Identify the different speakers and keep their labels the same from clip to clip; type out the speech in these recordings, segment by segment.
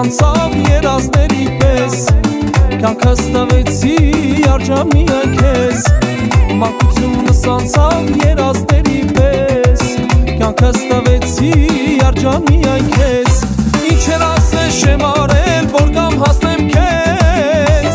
Speaker 1: անցավ երազների պես, կյանքս տվեցի արջամիան քեզ, մանկությունս անցավ երազների պես, կյանքս տվեցի արջամիան քեզ, ինչեր ասես չեմ արել, որ կամ հասնեմ քեզ,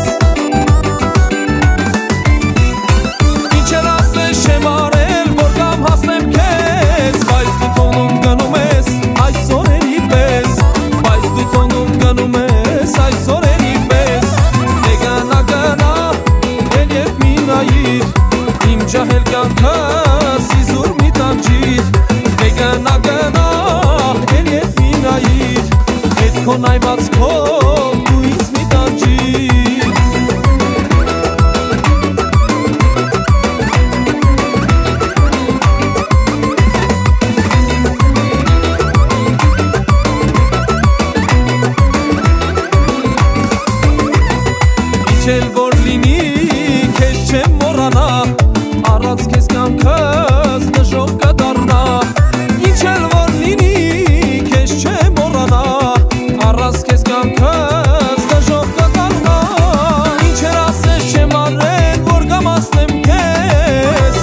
Speaker 1: ինչեր ասես չեմ արել, որ կամ հասնեմ քեզ, բայց դու տոնում գնում ես այս օրերի պես, բայց դու տոնում գնում ես այս օրերի պես, դե գնա գնա, էլ ետ մի նայիր, իմ ջահել կյանքս իզուր մի տանջիր, դե գնա գնա, էլ ետ մի նայիր, հետ քո նայվածքով դու ինձ մի տանջիր. Իչել որ լինի, քեզ չեմ մոռանա, առանց քեզ կյանքս դժոխք կդառնա, իչել որ լինի, քեզ չեմ մոռանա, առանց քեզ կյանքս դժոխք կդառնա, ինչեր ասես չեմ արել, որ կամ ասնեմ քեզ,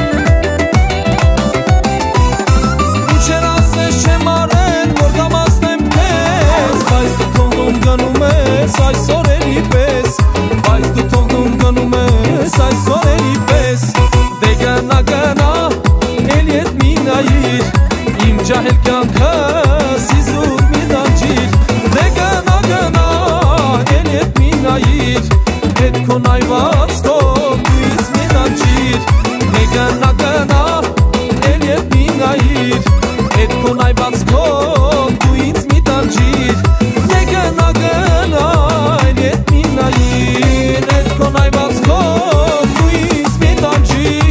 Speaker 1: ինչեր ասես չեմ արել, որ կամ ասնեմ քեզ, բայց դու թողնում գնում ես այս օրերի պես, բայց դու թողնում գնում ես այս օրերի պես, դե գնա գնա, էլ ետ մի նայիր, իմ ջահել կյանքս իզուր մի տանջիր, դե գնա գնա, էլ ետ մի նայիր, հետ քո նայվածքով դու ինձ մի տանջիր, դե գնա գնա, էլ ետ մի նայիր, հետ քո նայվածքով դու ինձ մի տանջիր, դե գնա գնա, էլ ետ մի նայիր, հետ քո նայվածքով դու ինձ մի տանջիր.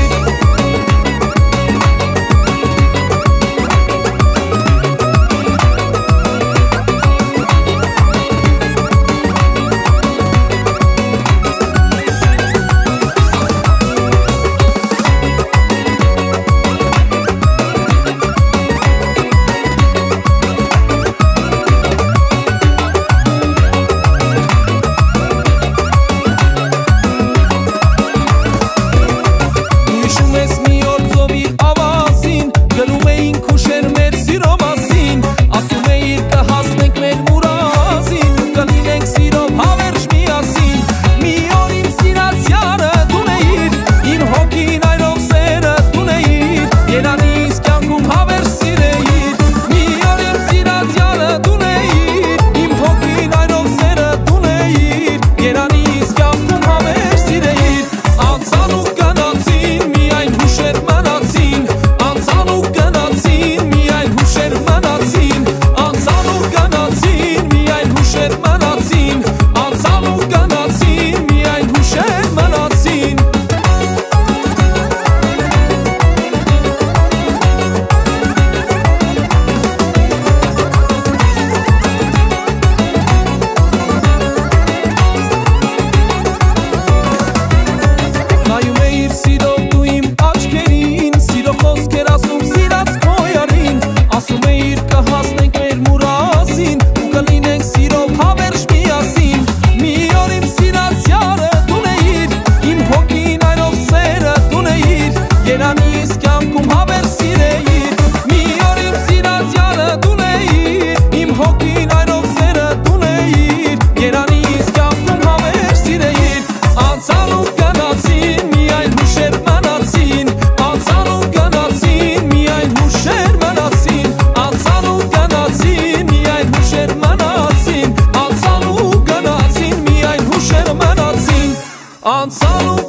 Speaker 1: Անցան ու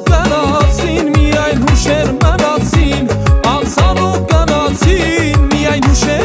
Speaker 1: գնացին միայն հուշեր մնացին, անցան ու գնացին միայն հուշեր